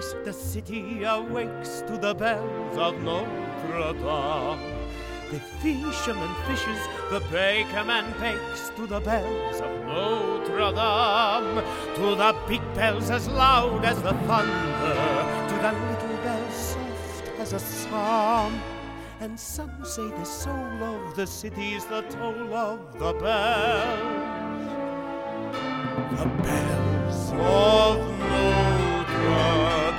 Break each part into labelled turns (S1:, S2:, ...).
S1: weeks, the city awakes to the bells of Notre Dame. The fisherman fishes, the bakerman bakes to the bells of Notre Dame. To the big bells as loud as the thunder, to the little bells soft as a psalm. And some say the soul of the city's the toll of the bells. The bells of Notre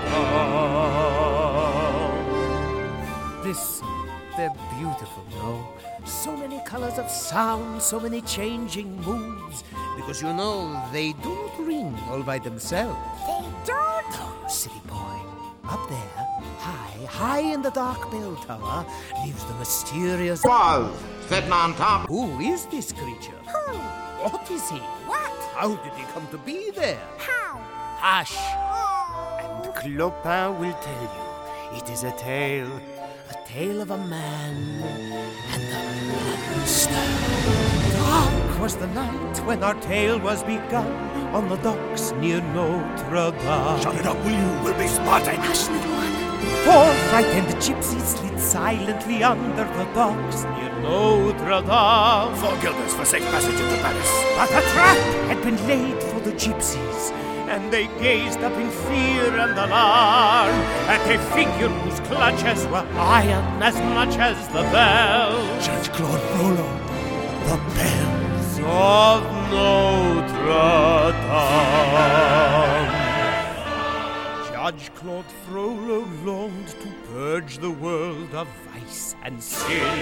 S1: Dame. They're beautiful, no? So many colors of sound, so many changing moods. Because you know, they do not ring all by themselves.
S2: They don't?
S1: Oh, silly boy. Up there, high in the dark bell tower, lives the mysterious...
S3: Was sitting on top.
S1: Who is this creature?
S2: Who?
S1: What is he?
S2: What?
S1: How did he come to be there?
S2: How?
S1: Hush!
S2: Oh.
S1: And Clopin will tell you. It is a tale of a man and a monster. Dark was the night when our tale was begun on the docks near Notre Dame.
S3: Shut it up, will you? We'll be spotted.
S2: Hush, little one.
S1: Four frightened gypsies slid silently under the docks near Notre Dame.
S3: 4 guilders for safe passage into Paris.
S1: But a trap had been laid for the gypsies, and they gazed up in fear and alarm at a figure whose clutches were iron as much as the bells.
S3: Judge Claude Frollo, the bells
S1: Of Notre Dame. Judge Claude Frollo longed to purge the world of vice and sin,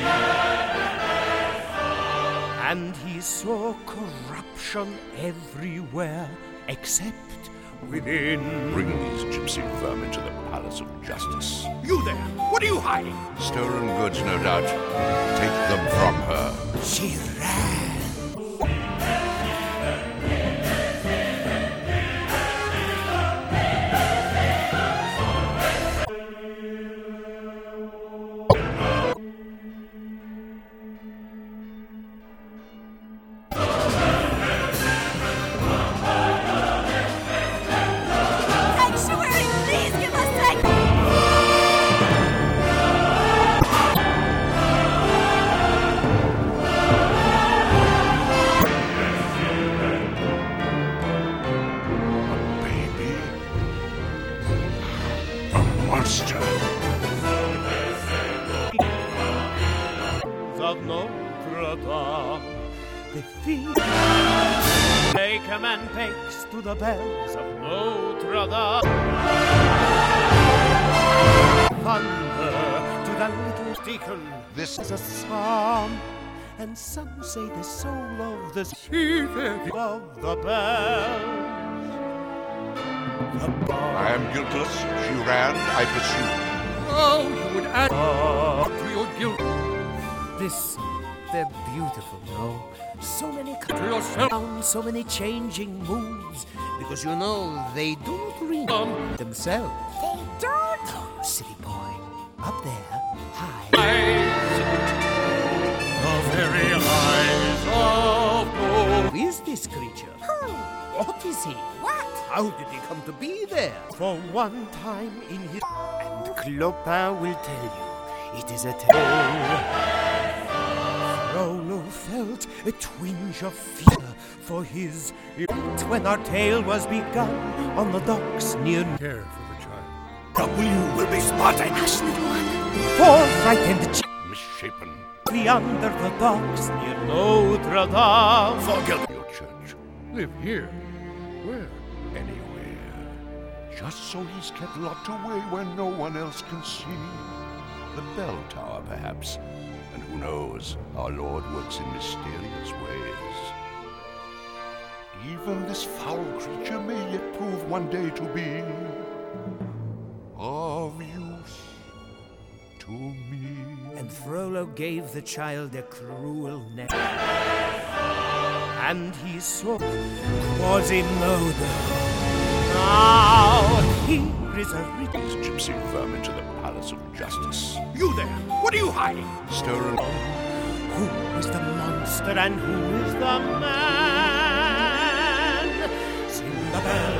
S1: and he saw corruption everywhere except within.
S4: Bring these gypsy vermin to the Palace of Justice.
S3: You there! What are you hiding?
S4: Stolen goods, no doubt. Take them from her.
S1: She ran. Of Notre Dame, the feet bakerman bakes to the bells of Notre Dame. Thunder to the little deacon.
S4: This
S1: is a psalm, and some say the soul of the city of the bells.
S4: I am guiltless. She ran. I pursued.
S1: Oh, you would add to your guilt. They're beautiful, no? So many colors, so many changing moods. Because you know, they do not ring themselves.
S2: They don't?
S1: Oh, silly boy. Up there, high.
S3: The very eyes of gold.
S1: Who is this creature?
S2: Who?
S1: What is he?
S2: What?
S1: How did he come to be there? For one time in his... And Clopin will tell you. It is a tale. Frollo felt a twinge of fear for his event when our tale was begun on the docks near...
S3: Care for the child. Up, will you? We'll be spotted.
S2: Hush, little one.
S1: Four frightened
S4: Misshapen.
S1: under the docks near Notre Dame.
S3: 4 guilders.
S4: Your church.
S3: Live here. Where?
S4: Anywhere. Just so he's kept locked away where no one else can see. The bell tower, perhaps. And who knows, our Lord works in mysterious ways. Even this foul creature may yet prove one day to be of use to me.
S1: And Frollo gave the child a cruel name. And he saw Quasimodo. Now here is a riddle.
S4: These gypsy vermin to the Palace of Justice.
S3: You there! What are you hiding?
S4: Stolen.
S1: Who is the monster and who is the man? Sing the bell